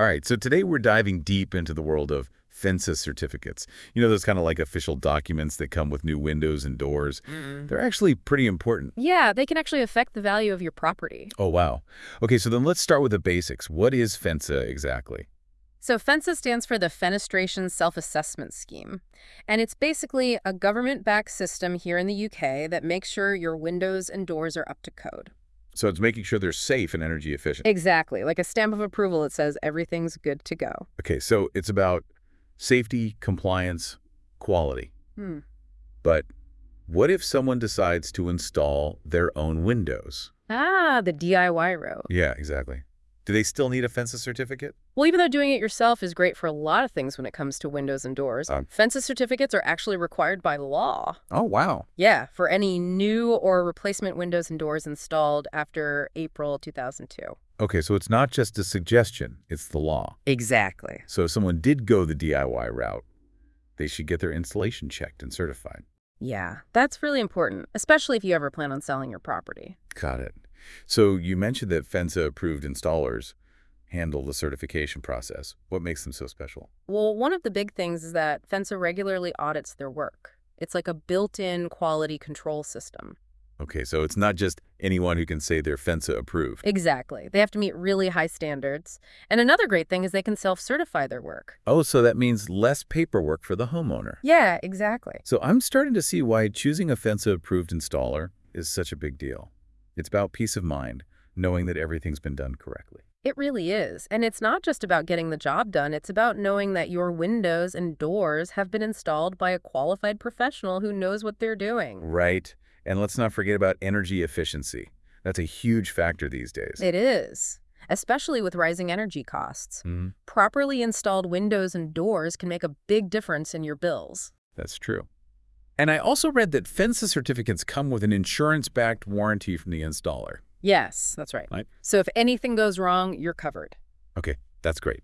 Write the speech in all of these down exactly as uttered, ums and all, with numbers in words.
All right, so today we're diving deep into the world of FENSA certificates. You know, those kind of like official documents that come with new windows and doors. Mm. They're actually pretty important. Yeah, they can actually affect the value of your property. Oh, wow. Okay, so then let's start with the basics. What is FENSA exactly? So FENSA stands for the Fenestration Self-Assessment Scheme. And it's basically a government-backed system here in the U K that makes sure your windows and doors are up to code. So it's making sure they're safe and energy efficient. Exactly. Like a stamp of approval that says everything's good to go. Okay, so it's about safety, compliance, quality. Hmm. But what if someone decides to install their own windows? Ah, the D I Y route. Yeah, exactly. Do they still need a FENSA certificate? Well, even though doing it yourself is great for a lot of things when it comes to windows and doors, Um, FENSA certificates are actually required by law. Oh, wow. Yeah, for any new or replacement windows and doors installed after April two thousand two. Okay, so it's not just a suggestion, it's the law. Exactly. So if someone did go the D I Y route, they should get their installation checked and certified. Yeah, that's really important, especially if you ever plan on selling your property. Got it. So you mentioned that FENSA-approved installers handle the certification process. What makes them so special? Well, one of the big things is that FENSA regularly audits their work. It's like a built-in quality control system. Okay, so it's not just anyone who can say they're FENSA-approved. Exactly. They have to meet really high standards. And another great thing is they can self-certify their work. Oh, so that means less paperwork for the homeowner. Yeah, exactly. So I'm starting to see why choosing a FENSA-approved installer is such a big deal. It's about peace of mind, knowing that everything's been done correctly. It really is. And it's not just about getting the job done. It's about knowing that your windows and doors have been installed by a qualified professional who knows what they're doing. Right. And let's not forget about energy efficiency. That's a huge factor these days. It is, especially with rising energy costs. Mm-hmm. Properly installed windows and doors can make a big difference in your bills. That's true. And I also read that FENSA certificates come with an insurance-backed warranty from the installer. Yes, that's right. Right. So if anything goes wrong, you're covered. Okay, that's great.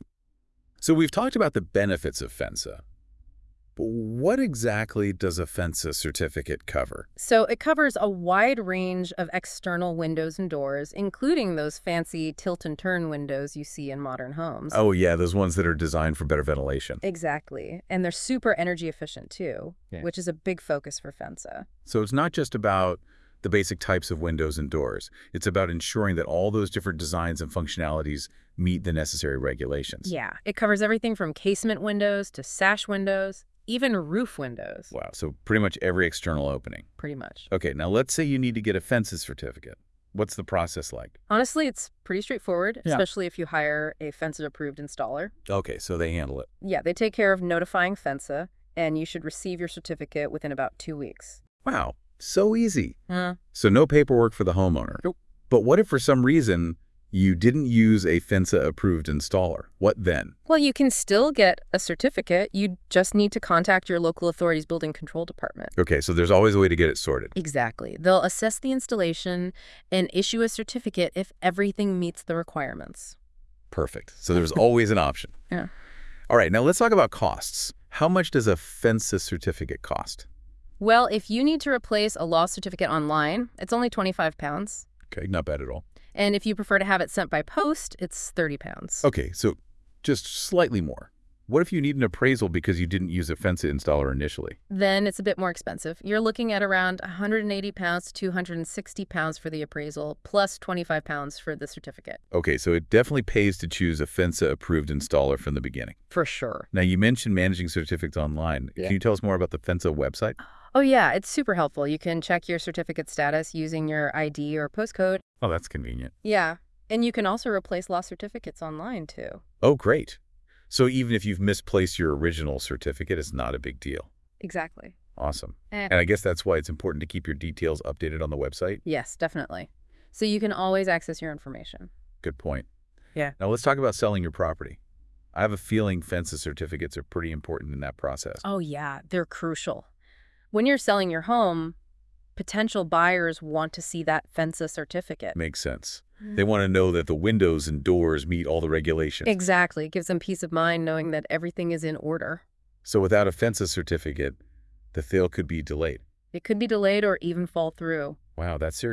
So we've talked about the benefits of FENSA. But what exactly does a FENSA certificate cover? So it covers a wide range of external windows and doors, including those fancy tilt and turn windows you see in modern homes. Oh, yeah, those ones that are designed for better ventilation. Exactly. And they're super energy efficient, too, Yeah. which is a big focus for FENSA. So it's not just about the basic types of windows and doors. It's about ensuring that all those different designs and functionalities meet the necessary regulations. Yeah, it covers everything from casement windows to sash windows, even roof windows. Wow, so pretty much every external opening. Pretty much. Okay, now let's say you need to get a FENSA certificate. What's the process like? Honestly, it's pretty straightforward, Yeah. especially if you hire a FENSA-approved installer. Okay, so they handle it. Yeah, they take care of notifying FENSA, and you should receive your certificate within about two weeks. Wow, so easy. Uh, So no paperwork for the homeowner. Nope. But what if for some reason you didn't use a FENSA-approved installer? What then? well, you can still get a certificate. You just need to contact your local authority's building control department. Okay, so there's always a way to get it sorted. Exactly. They'll assess the installation and issue a certificate if everything meets the requirements. Perfect. So there's always an option. Yeah. All right, now let's talk about costs. How much does a FENSA certificate cost? Well, if you need to replace a lost certificate online, it's only twenty-five pounds. Okay, not bad at all. And if you prefer to have it sent by post, it's thirty pounds. Okay, so just slightly more. What if you need an appraisal because you didn't use a FENSA installer initially? Then it's a bit more expensive. You're looking at around one hundred eighty pounds to two hundred sixty pounds for the appraisal, plus twenty-five pounds for the certificate. Okay, so it definitely pays to choose a FENSA-approved installer from the beginning. For sure. Now, you mentioned managing certificates online. Yeah. Can you tell us more about the FENSA website? Oh, yeah, it's super helpful. You can check your certificate status using your I D or postcode. Oh, that's convenient. Yeah. And you can also replace lost certificates online, too. Oh, great. So even if you've misplaced your original certificate, it's not a big deal. Exactly. Awesome. Eh. And I guess that's why it's important to keep your details updated on the website. Yes, definitely. So you can always access your information. Good point. Yeah. Now let's talk about selling your property. I have a feeling FENSA certificates are pretty important in that process. Oh, yeah, they're crucial. When you're selling your home, potential buyers want to see that FENSA certificate. Makes sense. They want to know that the windows and doors meet all the regulations. Exactly. It gives them peace of mind knowing that everything is in order. So without a FENSA certificate, the sale could be delayed. It could be delayed or even fall through. Wow, that's serious.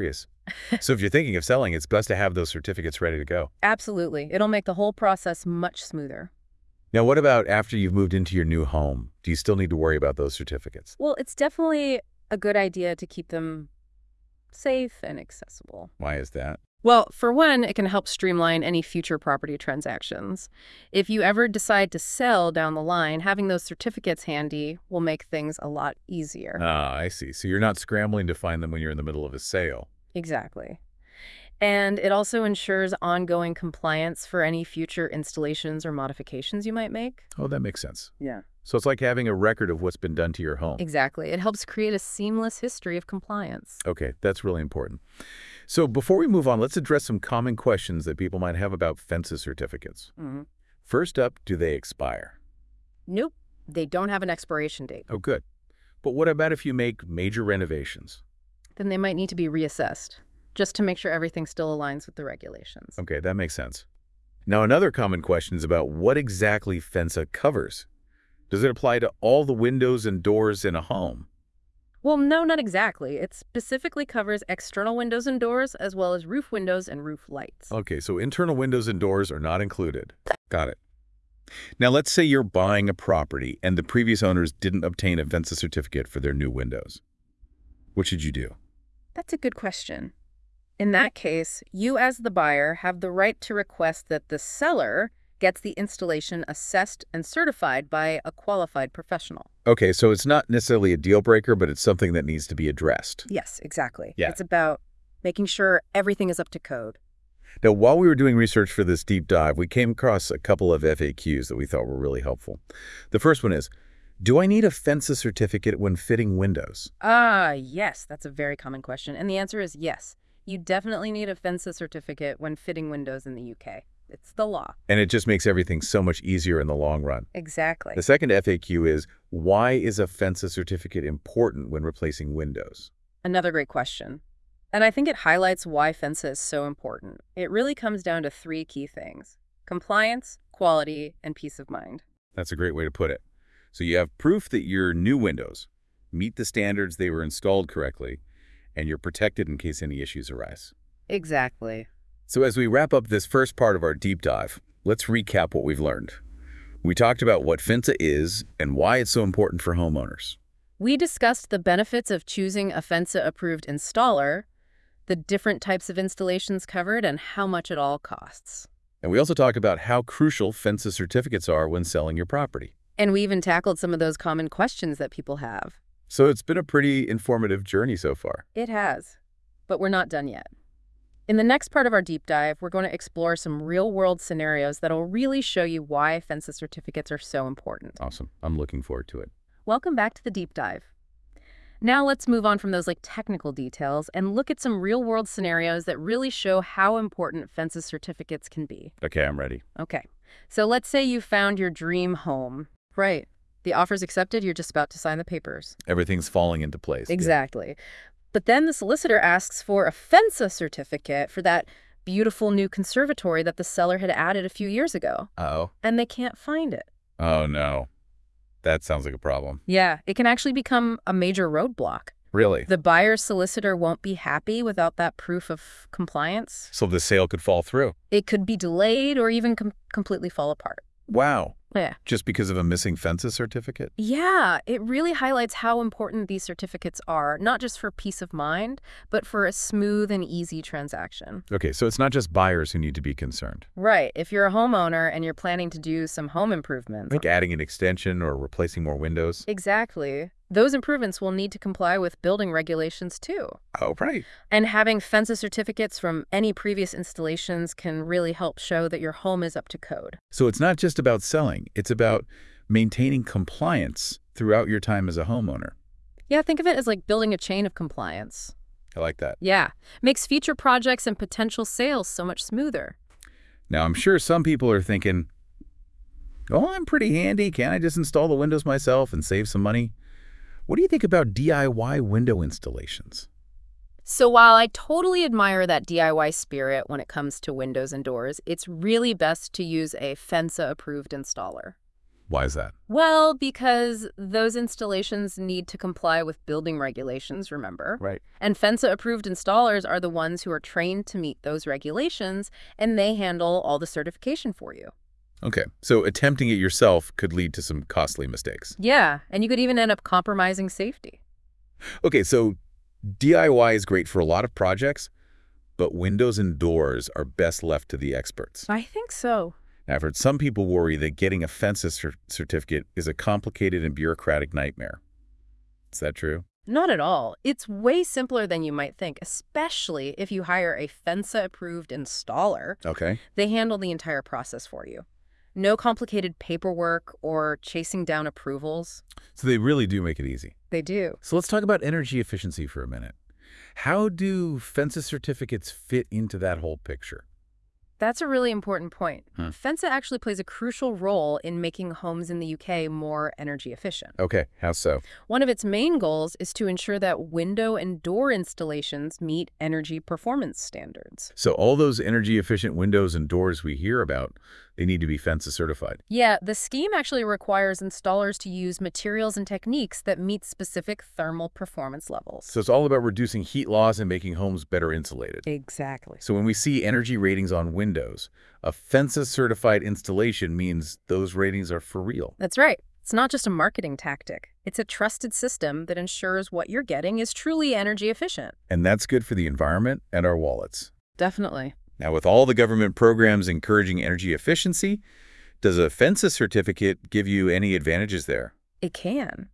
So if you're thinking of selling, it's best to have those certificates ready to go. Absolutely. It'll make the whole process much smoother. Now, what about after you've moved into your new home? Do you still need to worry about those certificates? Well, it's definitely a good idea to keep them safe and accessible. Why is that? Well, for one, it can help streamline any future property transactions. If you ever decide to sell down the line, having those certificates handy will make things a lot easier. Ah, I see. So you're not scrambling to find them when you're in the middle of a sale. Exactly. And it also ensures ongoing compliance for any future installations or modifications you might make. Oh, that makes sense. Yeah. So it's like having a record of what's been done to your home. Exactly. It helps create a seamless history of compliance. Okay, that's really important. So before we move on, let's address some common questions that people might have about fences certificates. Mm-hmm. First up, do they expire? Nope. They don't have an expiration date. Oh, good. But what about if you make major renovations? Then they might need to be reassessed, just to make sure everything still aligns with the regulations. Okay, that makes sense. Now, another common question is about what exactly FENSA covers. Does it apply to all the windows and doors in a home? Well, no, not exactly. It specifically covers external windows and doors, as well as roof windows and roof lights. Okay, so internal windows and doors are not included. Got it. Now, let's say you're buying a property and the previous owners didn't obtain a FENSA certificate for their new windows. What should you do? That's a good question. In that case, you as the buyer have the right to request that the seller gets the installation assessed and certified by a qualified professional. Okay, so it's not necessarily a deal breaker, but it's something that needs to be addressed. Yes, exactly. Yeah. It's about making sure everything is up to code. Now, while we were doing research for this deep dive, we came across a couple of F A Qs that we thought were really helpful. The first one is, do I need a FENSA certificate when fitting windows? Ah, yes, that's a very common question. And the answer is yes. You definitely need a FENSA certificate when fitting windows in the U K. It's the law. And it just makes everything so much easier in the long run. Exactly. The second F A Q is, why is a FENSA certificate important when replacing windows? Another great question. And I think it highlights why FENSA is so important. It really comes down to three key things: compliance, quality, and peace of mind. That's a great way to put it. So you have proof that your new windows meet the standards, they were installed correctly, and you're protected in case any issues arise. Exactly. So as we wrap up this first part of our deep dive, let's recap what we've learned. We talked about what FENSA is and why it's so important for homeowners. We discussed the benefits of choosing a FENSA-approved installer, the different types of installations covered, and how much it all costs. And we also talked about how crucial FENSA certificates are when selling your property. And we even tackled some of those common questions that people have. So it's been a pretty informative journey so far. It has, but we're not done yet. In the next part of our deep dive, we're going to explore some real-world scenarios that'll really show you why FENSA certificates are so important. Awesome. I'm looking forward to it. Welcome back to the deep dive. Now let's move on from those like technical details and look at some real-world scenarios that really show how important FENSA certificates can be. Okay, I'm ready. Okay, so let's say you found your dream home. Right. The offer's accepted, you're just about to sign the papers. Everything's falling into place. Exactly. But then the solicitor asks for a FENSA certificate for that beautiful new conservatory that the seller had added a few years ago. Uh-oh. And they can't find it. Oh, no. That sounds like a problem. Yeah, it can actually become a major roadblock. Really? The buyer's solicitor won't be happy without that proof of compliance. So the sale could fall through? It could be delayed or even com completely fall apart. Wow. Yeah. Just because of a missing FENSA certificate? Yeah, it really highlights how important these certificates are, not just for peace of mind, but for a smooth and easy transaction. Okay, so it's not just buyers who need to be concerned. Right. If you're a homeowner and you're planning to do some home improvements. Like adding an extension or replacing more windows? Exactly. Those improvements will need to comply with building regulations too. Oh, right. And having FENSA certificates from any previous installations can really help show that your home is up to code. So it's not just about selling, it's about maintaining compliance throughout your time as a homeowner. Yeah, think of it as like building a chain of compliance. I like that. Yeah, makes future projects and potential sales so much smoother. Now, I'm sure some people are thinking, oh, I'm pretty handy. Can't I just install the windows myself and save some money? What do you think about D I Y window installations? So while I totally admire that D I Y spirit when it comes to windows and doors, it's really best to use a FENSA-approved installer. Why is that? Well, because those installations need to comply with building regulations, remember? Right. And FENSA-approved installers are the ones who are trained to meet those regulations, and they handle all the certification for you. Okay, so attempting it yourself could lead to some costly mistakes. Yeah, and you could even end up compromising safety. Okay, so D I Y is great for a lot of projects, but windows and doors are best left to the experts. I think so. Now, I've heard some people worry that getting a FENSA cer certificate is a complicated and bureaucratic nightmare. Is that true? Not at all. It's way simpler than you might think, especially if you hire a FENSA-approved installer. Okay. They handle the entire process for you. No complicated paperwork or chasing down approvals. So they really do make it easy. They do. So let's talk about energy efficiency for a minute. How do FENSA certificates fit into that whole picture? That's a really important point. Hmm. FENSA actually plays a crucial role in making homes in the U K more energy efficient. Okay, how so? One of its main goals is to ensure that window and door installations meet energy performance standards. So all those energy efficient windows and doors we hear about, they need to be FENSA certified. Yeah, the scheme actually requires installers to use materials and techniques that meet specific thermal performance levels. So it's all about reducing heat loss and making homes better insulated. Exactly. So when we see energy ratings on windows, a FENSA certified installation means those ratings are for real. That's right. It's not just a marketing tactic. It's a trusted system that ensures what you're getting is truly energy efficient. And that's good for the environment and our wallets. Definitely. Now, with all the government programs encouraging energy efficiency, does a FENSA certificate give you any advantages there? It can.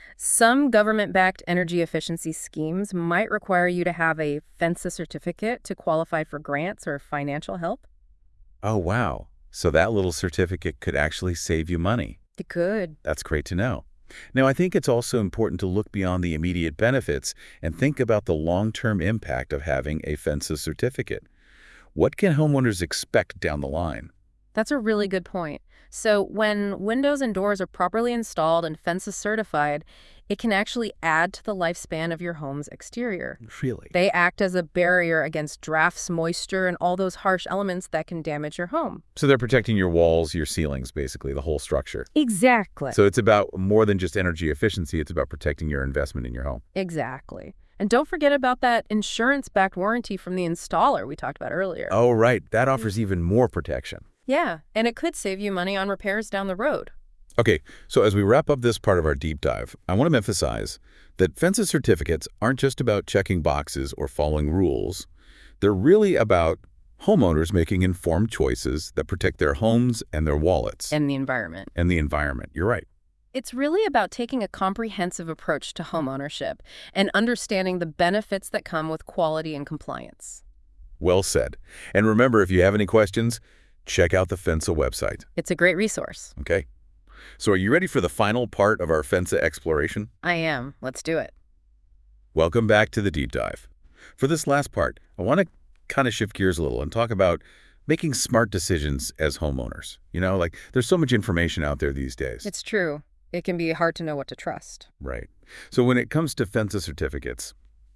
Some government-backed energy efficiency schemes might require you to have a FENSA certificate to qualify for grants or financial help. Oh, wow. So that little certificate could actually save you money. It could. That's great to know. Now, I think it's also important to look beyond the immediate benefits and think about the long-term impact of having a FENSA certificate. What can homeowners expect down the line? That's a really good point. So when windows and doors are properly installed and FENSA certified, it can actually add to the lifespan of your home's exterior. Really? They act as a barrier against drafts, moisture, and all those harsh elements that can damage your home. So they're protecting your walls, your ceilings, basically, the whole structure. Exactly. So it's about more than just energy efficiency. It's about protecting your investment in your home. Exactly. And don't forget about that insurance-backed warranty from the installer we talked about earlier. Oh, right. That offers even more protection. Yeah, and it could save you money on repairs down the road. Okay, so as we wrap up this part of our deep dive, I want to emphasize that FENSA certificates aren't just about checking boxes or following rules. They're really about homeowners making informed choices that protect their homes and their wallets. And the environment. And the environment. You're right. It's really about taking a comprehensive approach to homeownership and understanding the benefits that come with quality and compliance. Well said. And remember, if you have any questions, check out the FENSA website. It's a great resource. Okay. So are you ready for the final part of our FENSA exploration? I am. Let's do it. Welcome back to the deep dive. For this last part, I want to kind of shift gears a little and talk about making smart decisions as homeowners. You know, like there's so much information out there these days. It's true. It can be hard to know what to trust. Right. So when it comes to FENSA certificates,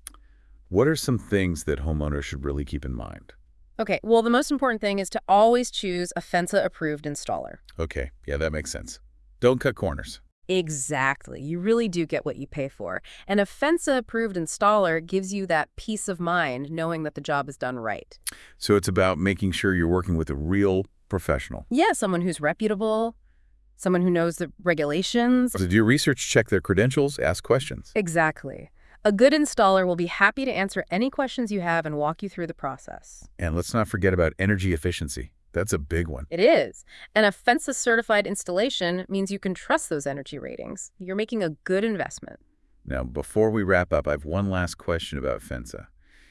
what are some things that homeowners should really keep in mind? Okay, well, the most important thing is to always choose a FENSA-approved installer. Okay, yeah, that makes sense. Don't cut corners. Exactly. You really do get what you pay for. And a FENSA-approved installer gives you that peace of mind knowing that the job is done right. So it's about making sure you're working with a real professional. Yeah, someone who's reputable, someone who knows the regulations. So do your research, check their credentials, ask questions. Exactly. A good installer will be happy to answer any questions you have and walk you through the process. And let's not forget about energy efficiency. That's a big one. It is. And a FENSA-certified installation means you can trust those energy ratings. You're making a good investment. Now, before we wrap up, I have one last question about FENSA.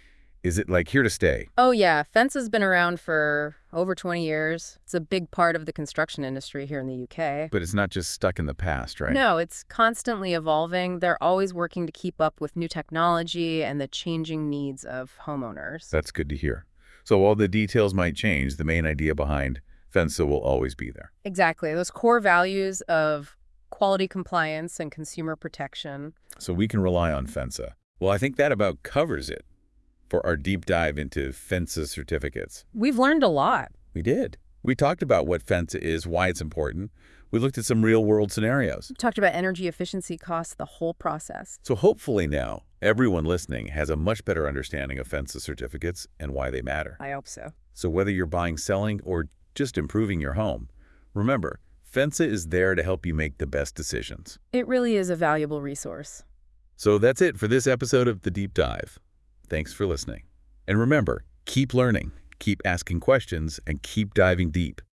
Is it, like, here to stay? Oh, yeah. FENSA's been around for over twenty years. It's a big part of the construction industry here in the U K. But it's not just stuck in the past, right? No, it's constantly evolving. They're always working to keep up with new technology and the changing needs of homeowners. That's good to hear. So while the details might change, the main idea behind FENSA will always be there. Exactly. Those core values of quality compliance and consumer protection. So we can rely on FENSA. Well, I think that about covers it for our deep dive into FENSA certificates. We've learned a lot. We did. We talked about what Fensa is, why it's important. We looked at some real-world scenarios. We talked about energy efficiency costs, the whole process. So hopefully now, everyone listening has a much better understanding of Fensa certificates and why they matter. I hope so. So whether you're buying, selling, or just improving your home, remember, Fensa is there to help you make the best decisions. It really is a valuable resource. So that's it for this episode of The Deep Dive. Thanks for listening. And remember, keep learning, keep asking questions, and keep diving deep.